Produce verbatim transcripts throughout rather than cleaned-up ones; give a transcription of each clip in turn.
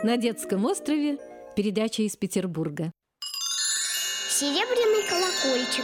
На детском острове. Передача из Петербурга. Серебряный колокольчик.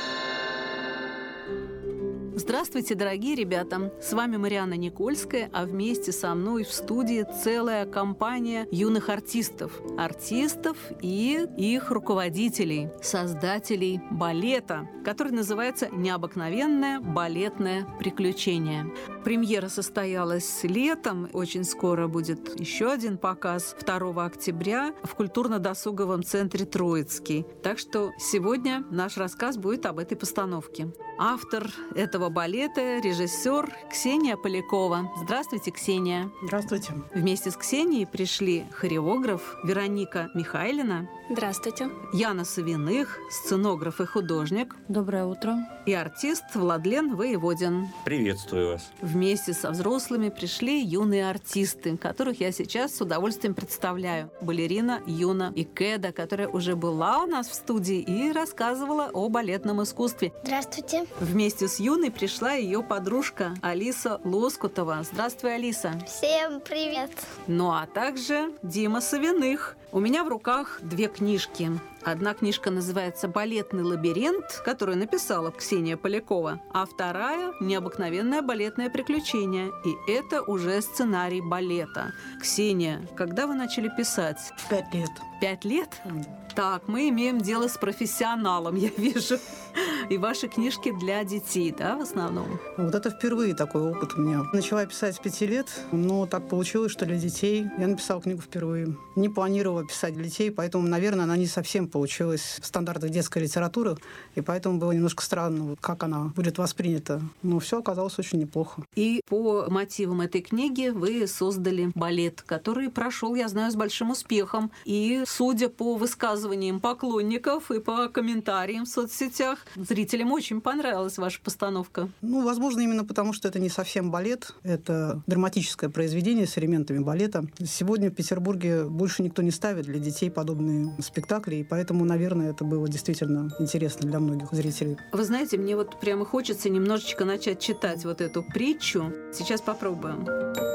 Здравствуйте, дорогие ребята! С вами Марианна Никольская, а вместе со мной в студии целая компания юных артистов. Артистов и их руководителей, создателей балета, который называется «Необыкновенное балетное приключение». Премьера состоялась летом, очень скоро будет еще один показ второго октября в культурно-досуговом центре «Троицкий». Так что сегодня наш рассказ будет об этой постановке. Автор этого балета – режиссер Ксения Полякова. Здравствуйте, Ксения. Здравствуйте. Вместе с Ксенией пришли хореограф Вероника Михайлина. Здравствуйте. Яна Савиных, сценограф и художник. Доброе утро. И артист Владлен Воеводин. Приветствую вас. Вместе со взрослыми пришли юные артисты, которых я сейчас с удовольствием представляю. Балерина Юна Икеда, которая уже была у нас в студии и рассказывала о балетном искусстве. Здравствуйте. Вместе с Юной пришла ее подружка Алиса Лоскутова. Здравствуй, Алиса. Всем привет. Ну а также Дима Савиных. У меня в руках две книжки. Одна книжка называется «Балетный лабиринт», которую написала Ксения Полякова, а вторая «Необыкновенное балетное приключение». И это уже сценарий балета. Ксения, когда вы начали писать? Пять лет. Пять лет? Так, мы имеем дело с профессионалом, я вижу. И ваши книжки для детей, да, в основном? Вот это впервые такой опыт у меня. Начала я писать с пяти лет, но так получилось, что для детей я написала книгу впервые. Не планировала писать для детей, поэтому, наверное, она не совсем получилась в стандартах детской литературы, и поэтому было немножко странно, как она будет воспринята. Но все оказалось очень неплохо. И по мотивам этой книги вы создали балет, который прошел, я знаю, с большим успехом. И, судя по высказываниям поклонников и по комментариям в соцсетях, зрителям очень понравилась ваша постановка. Ну, возможно, именно потому, что это не совсем балет, это драматическое произведение с элементами балета. Сегодня в Петербурге больше никто не ставит для детей подобные спектакли, и поэтому, наверное, это было действительно интересно для многих зрителей. Вы знаете, мне вот прямо хочется немножечко начать читать вот эту притчу. Сейчас попробуем.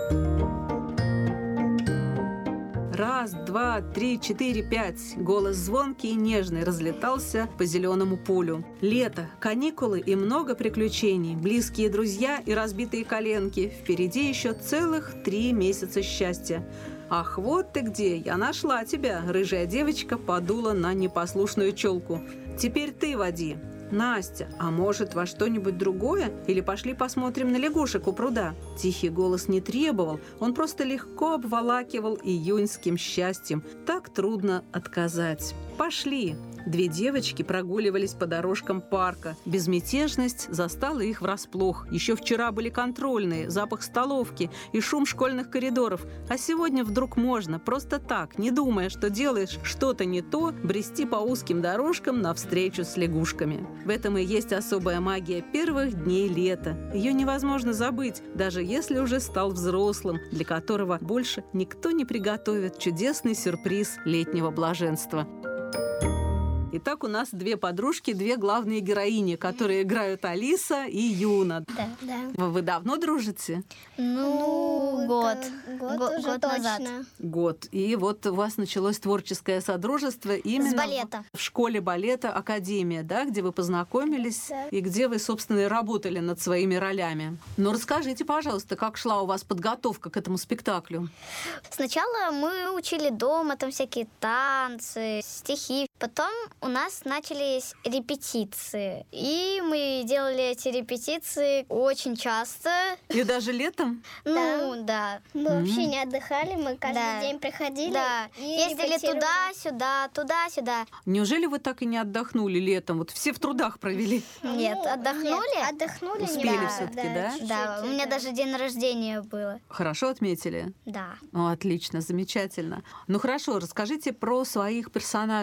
Раз, два, три, четыре, пять. Голос звонкий и нежный разлетался по зеленому полю. Лето, каникулы и много приключений. Близкие друзья и разбитые коленки. Впереди еще целых три месяца счастья. «Ах, вот ты где! Я нашла тебя!» Рыжая девочка подула на непослушную челку. «Теперь ты води!» «Настя, а может, во что-нибудь другое? Или пошли посмотрим на лягушек у пруда?» Тихий голос не требовал, он просто легко обволакивал июньским счастьем. Так трудно отказать. «Пошли!» Две девочки прогуливались по дорожкам парка. Безмятежность застала их врасплох. Еще вчера были контрольные, запах столовки и шум школьных коридоров. А сегодня вдруг можно, просто так, не думая, что делаешь что-то не то, брести по узким дорожкам навстречу с лягушками. В этом и есть особая магия первых дней лета. Ее невозможно забыть, даже если уже стал взрослым, для которого больше никто не приготовит чудесный сюрприз летнего блаженства. Итак, у нас две подружки, две главные героини, которые играют Алиса и Юна. Да, да. Вы давно дружите? Ну, год. Год, год уже год точно. Назад. Год. И вот у вас началось творческое содружество именно с балета. В школе балета «Академия», да, где вы познакомились, да. И где вы, собственно, и работали над своими ролями. Но расскажите, пожалуйста, как шла у вас подготовка к этому спектаклю? Сначала мы учили дома там всякие танцы, стихи. Потом у нас начались репетиции. И мы делали эти репетиции очень часто. И даже летом? Ну, да. Мы mm-hmm. вообще не отдыхали, мы каждый да. день приходили. Да. И ездили туда-сюда, туда-сюда. Неужели вы так и не отдохнули летом? Вот все в трудах провели. Нет, ну, отдохнули. Нет, отдохнули. Успели да, все-таки, да? Да, да. У меня даже день рождения было. Хорошо отметили? Да. О, отлично, замечательно. Ну хорошо, расскажите про своих персонажей, про своих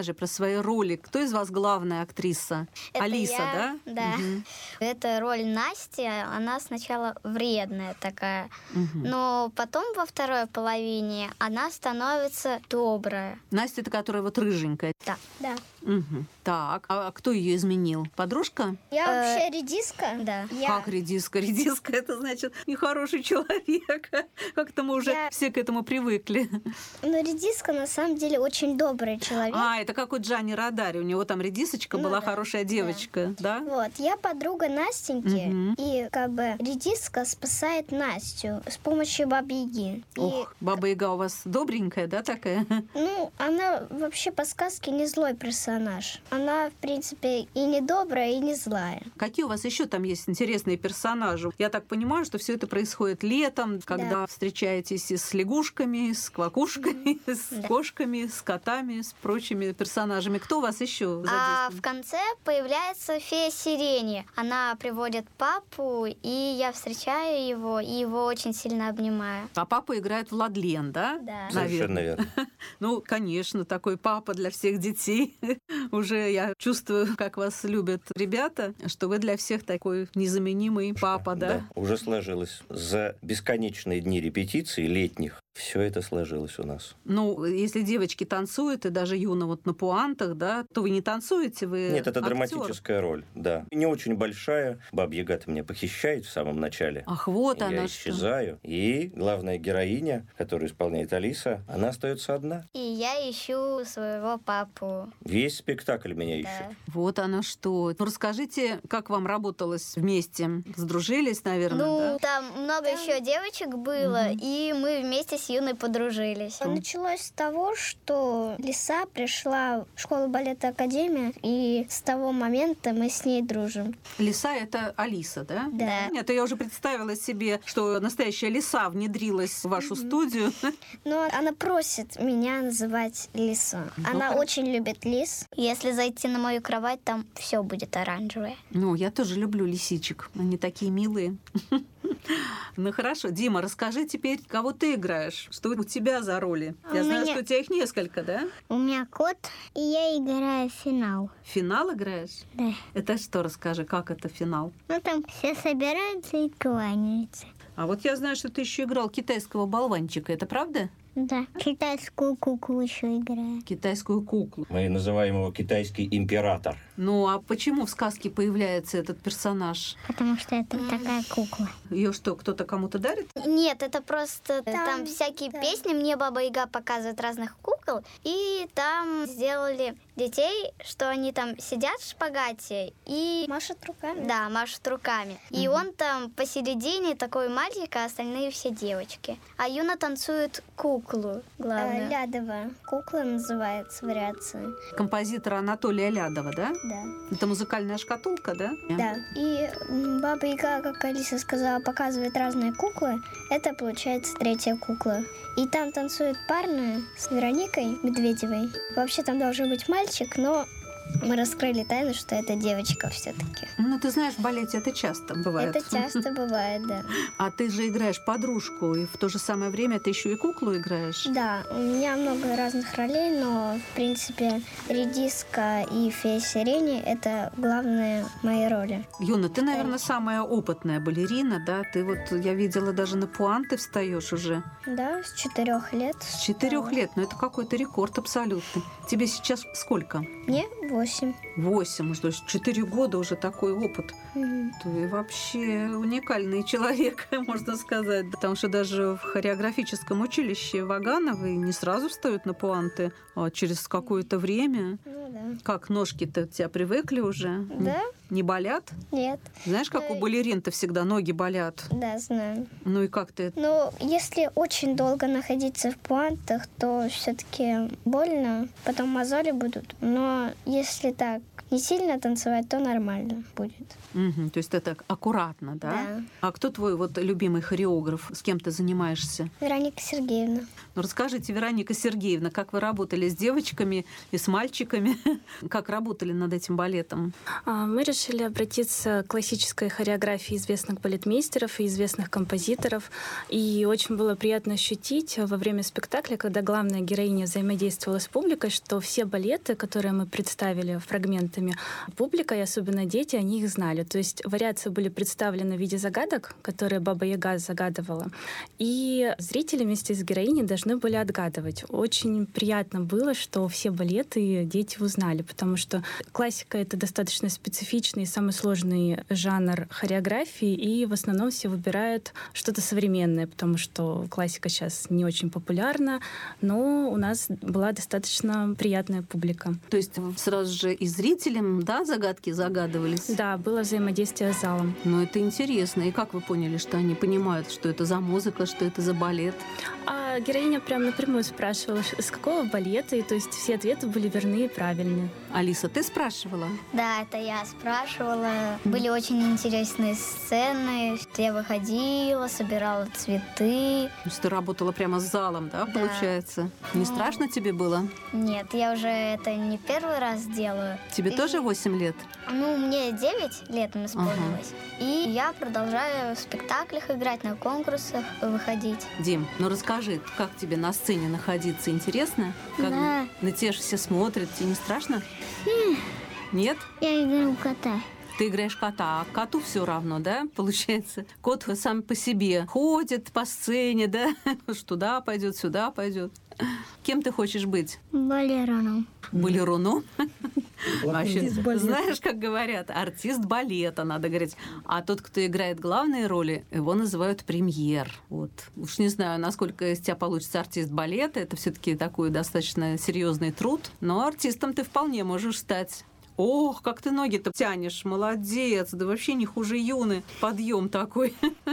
свои роли. Кто из вас главная актриса? Это Алиса, я, да? Да. Мгм. Это роль Насти, она сначала вредная такая, Мгм. но потом во второй половине она становится добрая. Настя, это которая вот рыженькая. Да. Да. Мгм. Так, а кто ее изменил? Подружка? Я Э, вообще редиска. Да. Я... Как редиска? Редиска — это значит нехороший человек. Как-то мы уже Я- все к этому привыкли. Но редиска на самом деле очень добрый человек. А, это как у Джани Родари. У него там редисочка Ну была да, хорошая девочка, да? Вот, я подруга Настеньки, Мгм. и как бы редиска спасает Настю с помощью Бабы-Яги. И, Ох, Баба-Яга у вас добренькая, да, такая? ну, она вообще по сказке не злой персонаж. Она, в принципе, и не добрая, и не злая. Какие у вас еще там есть интересные персонажи? Я так понимаю, что все это происходит летом, когда встречаетесь и с лягушками, с квакушками, с Да. кошками, с котами, с прочими персонажами. Кто у вас еще А в задействован? конце появляется фея Сирени. Она приводит папу, и я встречаю его, и его очень сильно обнимаю. А папа играет Владлен, да? Да. Совершенно верно. Ну, конечно, такой папа для всех детей. Уже я чувствую, как вас любят ребята, что вы для всех такой незаменимый папа, да? Уже сложилось. За бесконечные дни репетиций летних все это сложилось у нас. Ну, если девочки танцуют, и даже Юна вот на пуантах, да, то вы не танцуете, вы Нет, это актер. драматическая роль, да. Не очень большая. Баба-Яга меня похищает в самом начале. Ах, вот Я она что. исчезаю. И главная героиня, которую исполняет Алиса, она остается одна. И я ищу своего папу. Весь спектакль меня Да. ищет. Вот оно что. Ну, расскажите, как вам работалось вместе? Сдружились, наверное, Ну, да? там много еще девочек было, и мы вместе с Юной подружились. Началось с того, что Лиса пришла в школу балета Академия, и с того момента мы с ней дружим. Лиса — это Алиса, да? Да. Нет, я уже представила себе, что настоящая лиса внедрилась в вашу студию. Но она просит меня называть Лису. Она хорошо. очень любит лис. Если зайти на мою кровать, там все будет оранжевое. Ну, я тоже люблю лисичек. Они такие милые. Ну хорошо, Дима, расскажи теперь, кого ты играешь? Что у тебя за роли? Я У знаю, меня- что у тебя их несколько, да? У меня кот, и я играю финал. Финал играешь? Да. Это что, расскажи, как это финал? Ну там все собираются и кланяются. А вот я знаю, что ты еще играл китайского болванчика. Это правда? Да. Китайскую куклу еще играю. Китайскую куклу. Мы называем его китайский император. Ну, а почему в сказке появляется этот персонаж? Потому что это такая кукла. Ее что, кто-то кому-то дарит? Нет, это просто там, Там, всякие да. песни. Мне Баба Яга показывает разных кукол. И там сделали детей, что они там сидят в шпагате и... Машет руками. Да, машут руками. И он там посередине такой мальчик, а остальные все девочки. А Юна танцует куклу главную. Лядова. Кукла называется вариация. Композитора Анатолия Лядова, да? Да. Это музыкальная шкатулка, да? Да. И м, Баба Яга, как Алиса сказала, показывает разные куклы. Это получается третья кукла. И там танцует парная с Вероникой Медведевой. Вообще там должен быть мальчик, но мы раскрыли тайну, что это девочка все-таки. Ну, ты знаешь, в балете это часто бывает. Это часто бывает, да. А ты же играешь подружку, и в то же самое время ты еще и куклу играешь. Да, у меня много разных ролей, но, в принципе, редиска и фея сирени — это главные мои роли. Юна, ты, наверное, самая опытная балерина, да? Ты вот, я видела, даже на пуанты встаешь уже. Да, с четырех лет. С четырех лет. Ну, это какой-то рекорд абсолютный. Тебе сейчас сколько? Мне восемь. Восемь. То есть четыре года уже такой опыт. Мгм. Ты вообще уникальный человек, можно сказать. Потому что даже в хореографическом училище Вагановой не сразу встают на пуанты, а через какое-то время. Ну да. Как, ножки-то у тебя привыкли уже? Да? Не болят? Нет. Знаешь, как у Э, балерин-то всегда ноги болят? Да, знаю. Ну и как ты? Но если очень долго находиться в пуантах, то все-таки больно, потом мозоли будут. Но если так не сильно танцевать, то нормально будет. Мгм, то есть это аккуратно, да? Да. А кто твой вот любимый хореограф? С кем ты занимаешься? Вероника Сергеевна. Ну, расскажите, Вероника Сергеевна, как вы работали с девочками и с мальчиками? Как работали над этим балетом? А, Мы решили обратиться к классической хореографии известных балетмейстеров и известных композиторов. И очень было приятно ощутить во время спектакля, когда главная героиня взаимодействовала с публикой, что все балеты, которые мы представили фрагментами, публика, и особенно дети, они их знали. То есть вариации были представлены в виде загадок, которые Баба Яга загадывала. И зрители вместе с героиней должны были отгадывать. Очень приятно было, что все балеты дети узнали, потому что классика — это достаточно специфичный и самый сложный жанр хореографии, и в основном все выбирают что-то современное, потому что классика сейчас не очень популярна, но у нас была достаточно приятная публика. То есть сразу же и зрителям, да, загадки загадывались? Да, было взаимодействие с залом. Ну, это интересно. И как вы поняли, что они понимают, что это за музыка, что это за балет? А героиня прям напрямую спрашивала, с какого балета, и то есть все ответы были верны и правильные. Алиса, ты спрашивала? Да, это я спрашивала. Были очень интересные сцены. Я выходила, собирала цветы. То есть ты работала прямо с залом, да, Да. получается? Не страшно тебе было? Нет, я уже это не первый раз делаю. Тебе И- тоже восемь лет? Ну, мне девять летом исполнилось. И я продолжаю в спектаклях играть, на конкурсах выходить. Дим, ну расскажи, как тебе на сцене находиться? Интересно? Как Да. на тебя же все смотрят, тебе не страшно? Нет? Я играю в кота. Ты играешь кота, а коту все равно, да, получается? Кот сам по себе ходит по сцене, да, что туда пойдет, сюда пойдет. Кем ты хочешь быть? Балероном. Балерону? Вообще, знаешь, как говорят, артист балета, надо говорить. А тот, кто играет главные роли, его называют премьер. Вот. Уж не знаю, насколько из тебя получится артист балета. Это все-таки такой достаточно серьезный труд. Но артистом ты вполне можешь стать. Ох, как ты ноги-то тянешь, молодец, да вообще не хуже Юны. Подъем такой.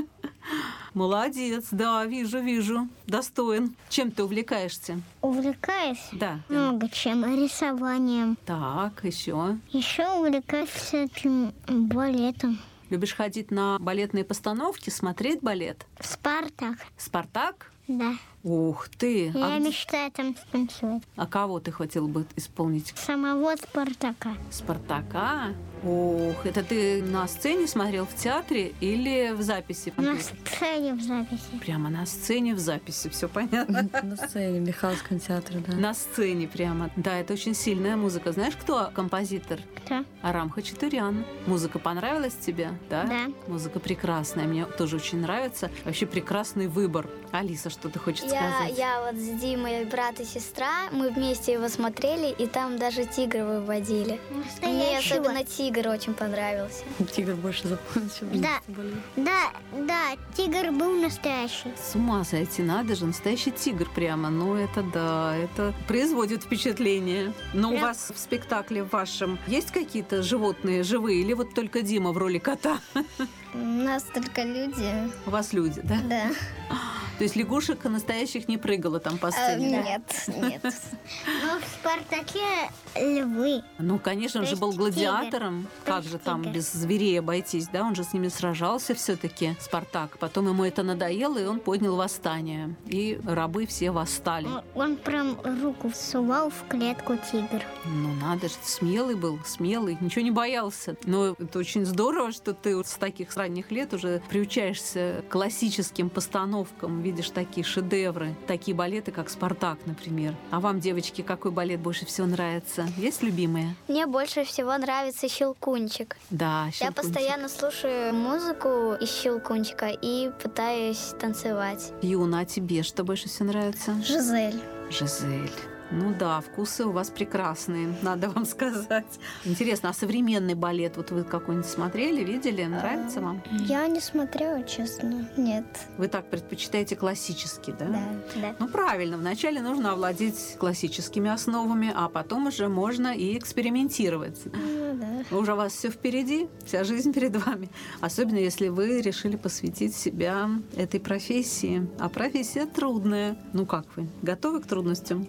Молодец, да, вижу, вижу, достоин. Чем ты увлекаешься? Увлекаюсь Да. много чем. Рисованием. Так, еще. Еще увлекаюсь всяким балетом. Любишь ходить на балетные постановки, смотреть балет? Спартак. Спартак? Да. Ух ты! Я А, где- мечтаю там станцевать. а кого ты хотел бы исполнить? Самого Спартака. Спартака? Ух, это ты на сцене смотрел в театре или в записи? На сцене в записи. Прямо на сцене в записи, все понятно. На сцене, в Михайловском театре, да. На сцене прямо. Да, это очень сильная музыка. Знаешь, кто композитор? Кто? Арам Хачатурян. Музыка понравилась тебе? Да? Да. Музыка прекрасная. Мне тоже очень нравится. Вообще прекрасный выбор. Алиса, что ты хочешь Я, сказать? я вот с Димой, брат и сестра, мы вместе его смотрели, и там даже тигра выводили. Мне особенно тигр очень понравился. Тигр больше запомнился, чем Да. балет. Да, да, тигр был настоящий. С ума сойти, надо же, настоящий тигр прямо. Ну, это да, это производит впечатление. Но у Прям- вас в спектакле вашем есть какие-то животные живые или вот только Дима в роли кота? У нас только люди. У вас люди, да? Да. То есть лягушек настоящих не прыгало там по А, сцене? да? нет, нет. Но в Спартаке львы. Ну, конечно, он То же есть был тигр. гладиатором. То Как есть же там тигр. без зверей обойтись, да? Он же с ними сражался все-таки, Спартак. Потом ему это надоело, и он поднял восстание. И рабы все восстали. Он- Он прям руку всувал в клетку тигр. Ну, надо же, смелый был, смелый, ничего не боялся. Но это очень здорово, что ты вот с таких ранних лет уже приучаешься к классическим постановкам, видишь такие шедевры, такие балеты, как «Спартак», например. А вам, девочки, какой балет больше всего нравится? Есть любимые? Мне больше всего нравится «Щелкунчик». Да, Я «Щелкунчик». постоянно слушаю музыку из «Щелкунчика» и пытаюсь танцевать. Юна, а тебе что больше всего нравится? Жизель. Жизель. Ну да, вкусы у вас прекрасные, надо вам сказать. Интересно, а современный балет, вот вы какой-нибудь смотрели, видели? Нравится вам? Я не смотрела, честно. Нет. Вы так предпочитаете классический, да? Да. Да. Ну, правильно. Вначале нужно овладеть классическими основами, а потом уже можно и экспериментировать. Ну да. Уже у вас все впереди, вся жизнь перед вами. Особенно, если вы решили посвятить себя этой профессии. А профессия трудная. Ну, как вы? Готовы к трудностям? Да.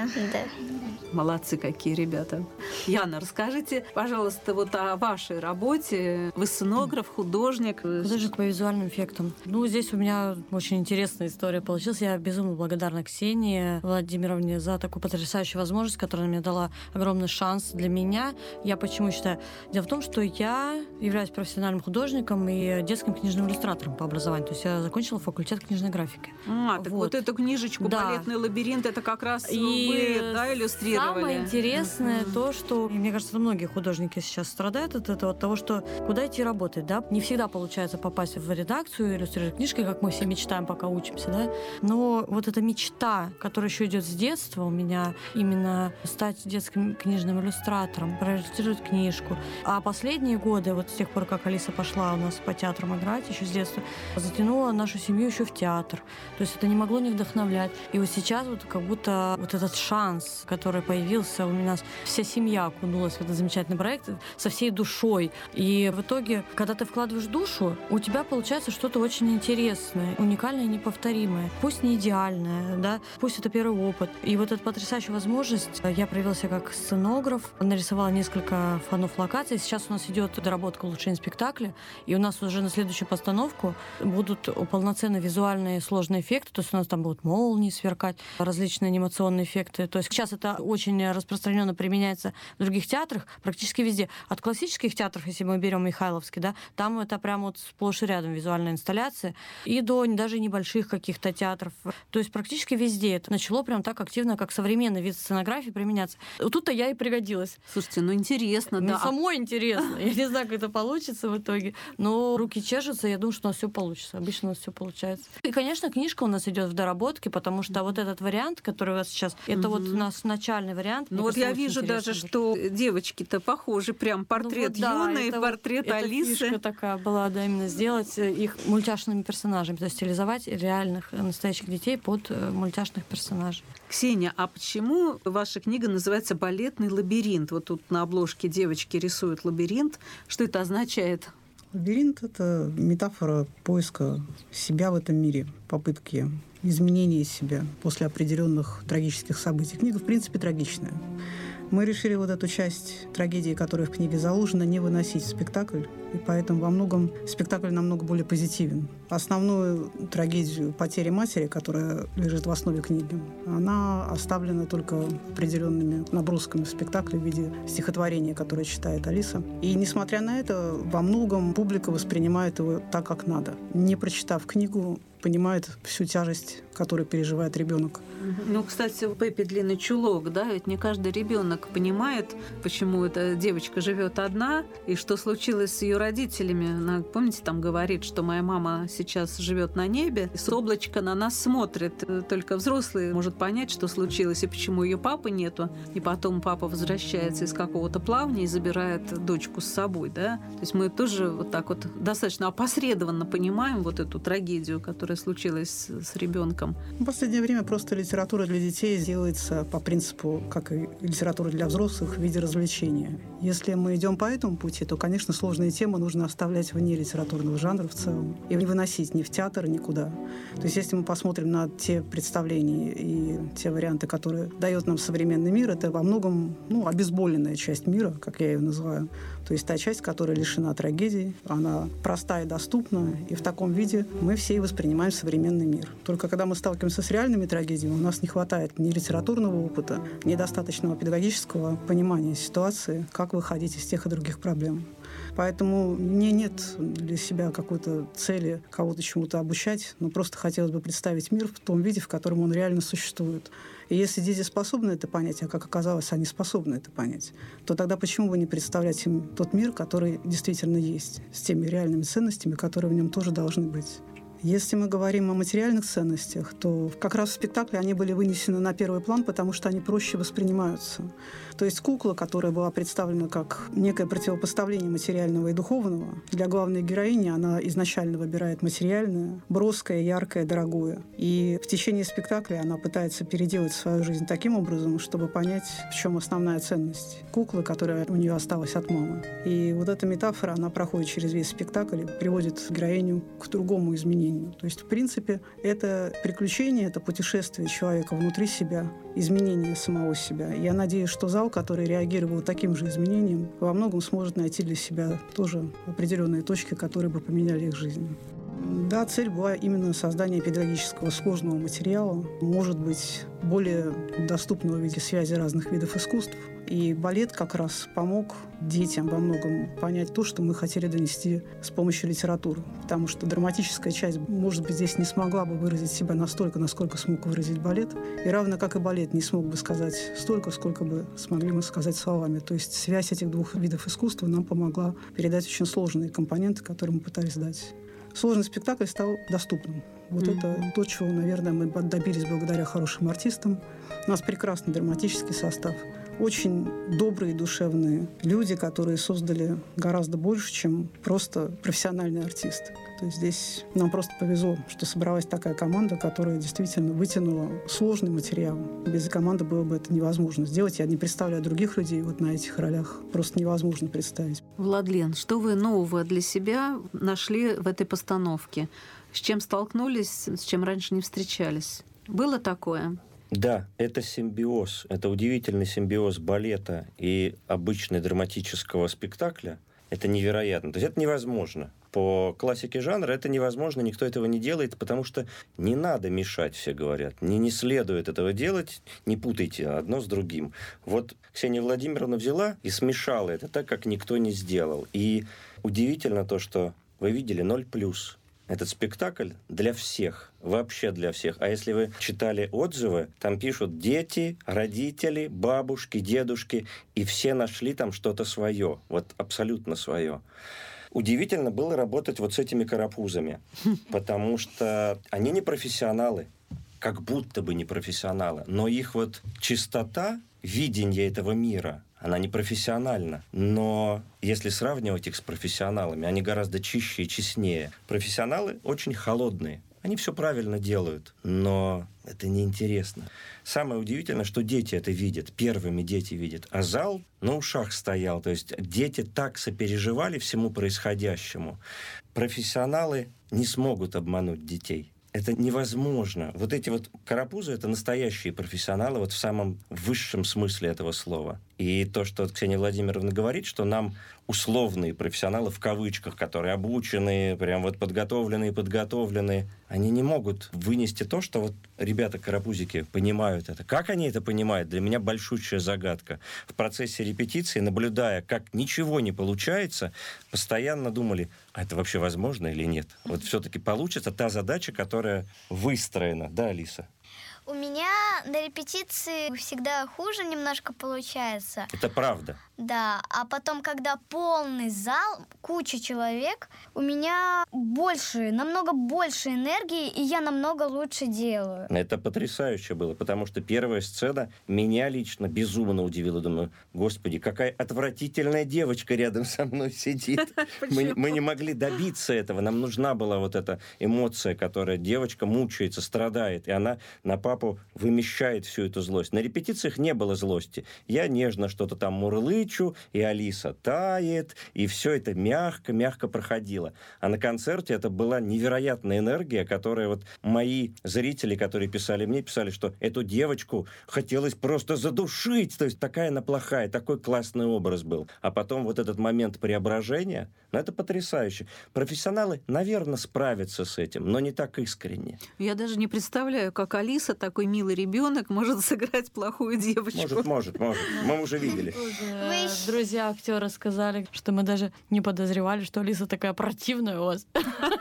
Да. Молодцы какие ребята. Яна, расскажите, пожалуйста, вот о вашей работе. Вы сценограф, художник. Художник по визуальным эффектам. Ну, здесь у меня очень интересная история получилась. Я безумно благодарна Ксении Владимировне за такую потрясающую возможность, которая мне дала огромный шанс для меня. Я почему считаю? Дело в том, что я являюсь профессиональным художником и детским книжным иллюстратором по образованию. То есть я закончила факультет книжной графики. А, так вот, вот эту книжечку да. «Балетный лабиринт» это как раз и вы, да, иллюстрировали? Самое интересное Mm-hmm. то, что, и мне кажется, многие художники сейчас страдают от этого, от того, что куда идти работать, да? Не всегда получается попасть в редакцию, иллюстрировать книжки, как мы все мечтаем, пока учимся, да? Но вот эта мечта, которая еще идет с детства у меня, именно стать детским книжным иллюстратором, проиллюстрировать книжку. А последние годы, вот с тех пор, как Алиса пошла у нас по театрам играть, еще с детства, затянула нашу семью еще в театр. То есть это не могло не вдохновлять. И вот сейчас вот как будто вот этот шанс, который появился у меня, вся семья окунулась в этот замечательный проект со всей душой. И в итоге, когда ты вкладываешь душу, у тебя получается что-то очень интересное, уникальное и неповторимое. Пусть не идеальное, да, пусть это первый опыт. И вот эта потрясающая возможность, я проявила себя как сценограф, нарисовала несколько фонов локаций. Сейчас у нас идет доработка улучшения спектакля, и у нас уже на следующую постановку будут полноценные визуальные сложные эффекты, то есть у нас там будут молнии сверкать, различные анимационные эффекты. То есть сейчас это очень распространенно применяется в других театрах, практически везде. От классических театров, если мы берем Михайловский, да, там это прямо вот сплошь и рядом визуальная инсталляция, и до даже небольших каких-то театров. То есть практически везде это начало прям так активно, как современный вид сценографии применяться. Вот тут-то я и пригодилась. Слушайте, ну интересно, Мне да. самой интересно. Я не знаю, как это получится в итоге, но руки чешутся, я думаю, что у нас все получится. Обычно у нас все получается. И, конечно, книжка у нас идет в доработке, потому что вот этот вариант, который у вас сейчас, это вот у нас начальный вариант. Ну вот я вижу даже, что девочки-то похожи, прям портрет ну, вот, юной, да, портрет это, Алисы. Это фишка такая была, да, именно сделать их мультяшными персонажами, то есть стилизовать реальных настоящих детей под мультяшных персонажей. Ксения, а почему ваша книга называется «Балетный лабиринт»? Вот тут на обложке девочки рисуют лабиринт. Что это означает? Лабиринт — это метафора поиска себя в этом мире, попытки изменения себя после определенных трагических событий. Книга, в принципе, трагичная. Мы решили вот эту часть трагедии, которая в книге заложена, не выносить в спектакль, и поэтому во многом спектакль намного более позитивен. Основную трагедию потери матери, которая лежит в основе книги, она оставлена только определенными набросками в спектакле в виде стихотворения, которое читает Алиса. И несмотря на это, во многом публика воспринимает его так, как надо. Не прочитав книгу, понимает всю тяжесть, которую переживает ребенок. Ну, кстати, Пеппи длинный чулок, да, ведь не каждый ребенок понимает, почему эта девочка живет одна и что случилось с ее родителями. Она, помните, там говорит, что моя мама сейчас живет на небе, и с облачка на нас смотрит. Только взрослый может понять, что случилось и почему ее папы нету. И потом папа возвращается из какого-то плавания и забирает дочку с собой, да. То есть мы тоже вот так вот достаточно опосредованно понимаем вот эту трагедию, которая случилась с ребенком. В последнее время просто литература для детей делается по принципу, как и литература для взрослых, в виде развлечения. Если мы идем по этому пути, то, конечно, сложные темы нужно оставлять вне литературного жанра в целом и не выносить ни в театр, никуда. То есть если мы посмотрим на те представления и те варианты, которые дает нам современный мир, это во многом ну, обезболенная часть мира, как я ее называю. То есть та часть, которая лишена трагедий, она проста и доступна, и в таком виде мы все и воспринимаем современный мир. Только когда мы сталкиваемся с реальными трагедиями, у нас не хватает ни литературного опыта, ни достаточного педагогического понимания ситуации, как выходить из тех и других проблем. Поэтому мне нет для себя какой-то цели кого-то чему-то обучать, но просто хотелось бы представить мир в том виде, в котором он реально существует. И если дети способны это понять, а как оказалось, они способны это понять, то тогда почему бы не представлять им тот мир, который действительно есть, с теми реальными ценностями, которые в нем тоже должны быть. Если мы говорим о материальных ценностях, то как раз в спектакле они были вынесены на первый план, потому что они проще воспринимаются. То есть кукла, которая была представлена как некое противопоставление материального и духовного, для главной героини она изначально выбирает материальное, броское, яркое, дорогое. И в течение спектакля она пытается переделать свою жизнь таким образом, чтобы понять, в чем основная ценность куклы, которая у нее осталась от мамы. И вот эта метафора, она проходит через весь спектакль и приводит героиню к другому изменению. изменению. То есть, в принципе, это приключение, это путешествие человека внутри себя, изменение самого себя. Я надеюсь, что зал, который реагировал таким же изменением, во многом сможет найти для себя тоже определенные точки, которые бы поменяли их жизнь. Да, цель была именно создание педагогического сложного материала, может быть, более доступного в виде связи разных видов искусств. И балет как раз помог детям во многом понять то, что мы хотели донести с помощью литературы. Потому что драматическая часть, может быть, здесь не смогла бы выразить себя настолько, насколько смог выразить балет. И равно как и балет не смог бы сказать столько, сколько бы смогли мы сказать словами. То есть связь этих двух видов искусства нам помогла передать очень сложные компоненты, которые мы пытались дать. Сложный спектакль стал доступным. Вот mm-hmm. это то, чего, наверное, мы добились благодаря хорошим артистам. У нас прекрасный драматический состав. Очень добрые, душевные люди, которые создали гораздо больше, чем просто профессиональный артист. То есть здесь нам просто повезло, что собралась такая команда, которая действительно вытянула сложный материал. Без команды было бы это невозможно сделать. Я не представляю других людей вот на этих ролях. Просто невозможно представить. Владлен, что вы нового для себя нашли в этой постановке? С чем столкнулись, с чем раньше не встречались? Было такое? Да, это симбиоз. Это удивительный симбиоз балета и обычного драматического спектакля. Это невероятно. То есть это невозможно. По классике жанра это невозможно, никто этого не делает, потому что не надо мешать, все говорят. Не, не следует этого делать, не путайте одно с другим. Вот Ксения Владимировна взяла и смешала это так, как никто не сделал. И удивительно то, что вы видели ноль плюс. Этот спектакль для всех, вообще для всех. А если вы читали отзывы, там пишут дети, родители, бабушки, дедушки, и все нашли там что-то свое, вот абсолютно свое. Удивительно было работать вот с этими карапузами, потому что они не профессионалы, как будто бы не профессионалы, но их вот чистота видения этого мира, она не профессиональна. Но если сравнивать их с профессионалами, они гораздо чище и честнее. Профессионалы очень холодные. Они все правильно делают, но это неинтересно. Самое удивительное, что дети это видят. Первыми дети видят. А зал на ушах стоял. То есть дети так сопереживали всему происходящему. Профессионалы не смогут обмануть детей. Это невозможно. Вот эти вот карапузы — это настоящие профессионалы вот в самом высшем смысле этого слова. И то, что Ксения Владимировна говорит, что нам условные профессионалы, в кавычках, которые обученные, прям вот подготовленные, подготовленные, они не могут вынести то, что вот ребята-карапузики понимают это. Как они это понимают? Для меня большущая загадка. В процессе репетиции, наблюдая, как ничего не получается, постоянно думали, а это вообще возможно или нет? Вот все-таки получится та задача, которая выстроена. Да, Алиса? У меня на репетиции всегда хуже немножко получается. Это правда. Да, а потом, когда полный зал, куча человек, у меня больше, намного больше энергии, и я намного лучше делаю. Это потрясающе было, потому что первая сцена меня лично безумно удивила. Думаю, господи, какая отвратительная девочка рядом со мной сидит. Мы, мы не могли добиться этого. Нам нужна была вот эта эмоция, которая девочка мучается, страдает, и она на папу вымещает всю эту злость. На репетициях не было злости. Я нежно что-то там мурлычу, и Алиса тает, и все это мягко-мягко проходило. А на концерте это была невероятная энергия, которая вот мои зрители, которые писали мне, писали, что эту девочку хотелось просто задушить. То есть такая она плохая, такой классный образ был. А потом вот этот момент преображения, ну это потрясающе. Профессионалы, наверное, справятся с этим, но не так искренне. Я даже не представляю, как Алиса, такой милый ребенок, может сыграть плохую девочку. Может, может, может. Мы уже видели. Друзья актера сказали, что мы даже не подозревали, что Алиса такая противная у вас.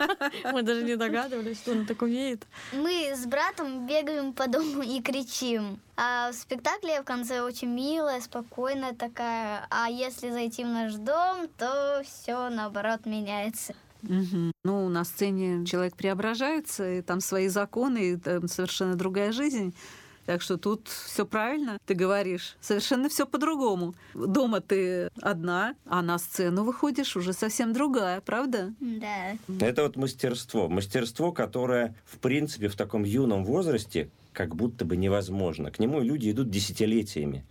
Мы даже не догадывались, что она так умеет. Мы с братом бегаем по дому и кричим. А в спектакле в конце очень милая, спокойная такая. А если зайти в наш дом, то все наоборот меняется. Угу. Ну, на сцене человек преображается, и там свои законы, и там совершенно другая жизнь. Так что тут все правильно, ты говоришь, совершенно все по-другому. Дома ты одна, а на сцену выходишь уже совсем другая, правда? Да. Это вот мастерство. Мастерство, которое, в принципе, в таком юном возрасте как будто бы невозможно. К нему люди идут десятилетиями.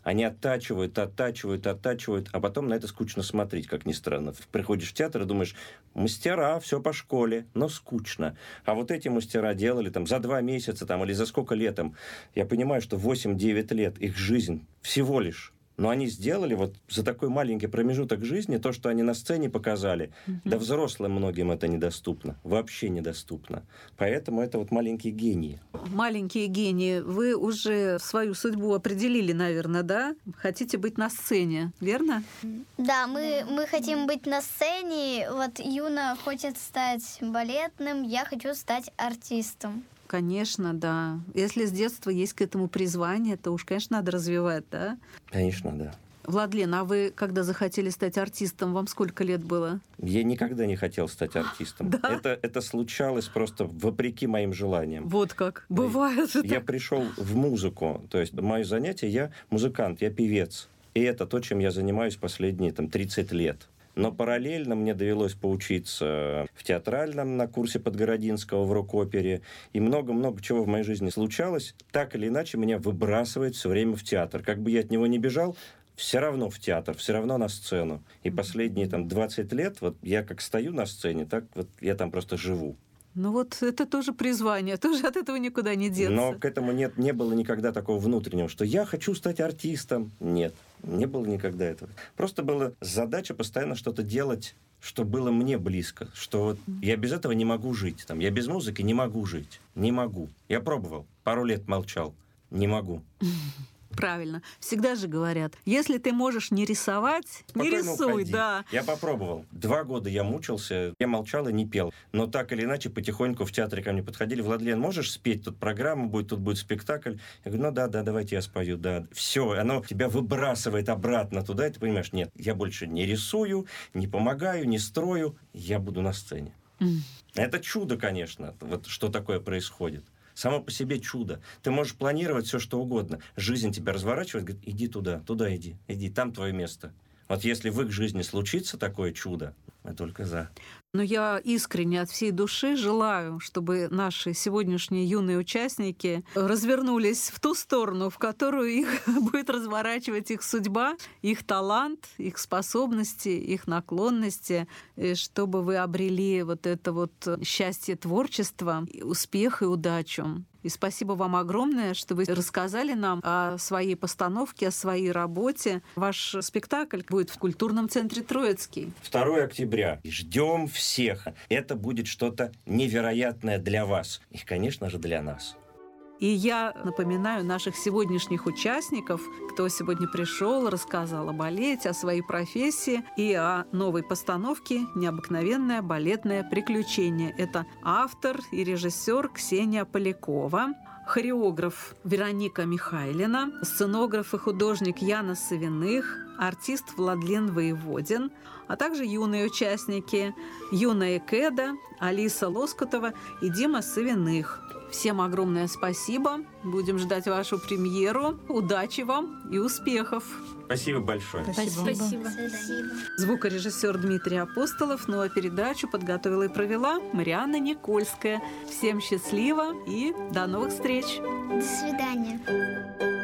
Они оттачивают, оттачивают, оттачивают, а потом на это скучно смотреть, как ни странно. Приходишь в театр и думаешь, мастера, все по школе, но скучно. А вот эти мастера делали там за два месяца там, или за сколько лет. Там, я понимаю, что восемь-девять лет их жизнь всего лишь. Но они сделали вот за такой маленький промежуток жизни то, что они на сцене показали. Mm-hmm. Да взрослым многим это недоступно. Вообще недоступно. Поэтому это вот маленькие гении. Маленькие гении. Вы уже свою судьбу определили, наверное, да? Хотите быть на сцене, верно? Да, мы, мы хотим быть на сцене. Вот Юна хочет стать балетным, я хочу стать артистом. Конечно, да. Если с детства есть к этому призвание, то уж, конечно, надо развивать, да? Конечно, да. Владлен, а вы, когда захотели стать артистом, вам сколько лет было? Я никогда не хотел стать артистом. Да? Это, это случалось просто вопреки моим желаниям. Вот как. Бывает же Я так. пришел в музыку. То есть мое занятие, я музыкант, я певец. И это то, чем я занимаюсь последние там, тридцать лет. Но параллельно мне довелось поучиться в театральном на курсе Подгородинского в рок-опере. И много-много чего в моей жизни случалось. Так или иначе меня выбрасывает все время в театр. Как бы я от него ни бежал, все равно в театр, все равно на сцену. И последние там, двадцать лет вот я как стою на сцене, так вот я там просто живу. Ну вот это тоже призвание, тоже от этого никуда не деться. Но к этому нет, не было никогда такого внутреннего, что я хочу стать артистом. Нет, не было никогда этого. Просто была задача постоянно что-то делать, что было мне близко, что вот я без этого не могу жить. Там, я без музыки не могу жить. Не могу. Я пробовал, пару лет молчал. Не могу. Правильно. Всегда же говорят, если ты можешь не рисовать, не Спокойно рисуй, уходи. да. Я попробовал. Два года я мучился, я молчал и не пел. Но так или иначе потихоньку в театре ко мне подходили. Владлен, можешь спеть? Тут программа будет, тут будет спектакль. Я говорю, ну да, да, давайте я спою, да. Все, оно тебя выбрасывает обратно туда, и ты понимаешь, нет, я больше не рисую, не помогаю, не строю, я буду на сцене. Mm. Это чудо, конечно, вот что такое происходит. Само по себе чудо. Ты можешь планировать все, что угодно. Жизнь тебя разворачивает, говорит, иди туда, туда иди, иди, там твое место. Вот если в их жизни случится такое чудо, мы только за. Но я искренне от всей души желаю, чтобы наши сегодняшние юные участники развернулись в ту сторону, в которую их будет разворачивать их судьба, их талант, их способности, их наклонности, чтобы вы обрели вот это вот счастье творчества, успех и удачу. И спасибо вам огромное, что вы рассказали нам о своей постановке, о своей работе. Ваш спектакль будет в культурном центре Троицкий. второго октября. Ждем всех. Это будет что-то невероятное для вас. И, конечно же, для нас. И я напоминаю наших сегодняшних участников, кто сегодня пришел, рассказал о балете, о своей профессии и о новой постановке «Необыкновенное балетное приключение». Это автор и режиссер Ксения Полякова, хореограф Вероника Михайлина, сценограф и художник Яна Савиных, артист Владлен Воеводин, а также юные участники Юна Экеда, Алиса Лоскутова и Дима Савиных. Всем огромное спасибо. Будем ждать вашу премьеру. Удачи вам и успехов. Спасибо большое. Спасибо. Спасибо. Спасибо. Звукорежиссер Дмитрий Апостолов. Ну а передачу подготовила и провела Марианна Никольская. Всем счастливо и до новых встреч. До свидания.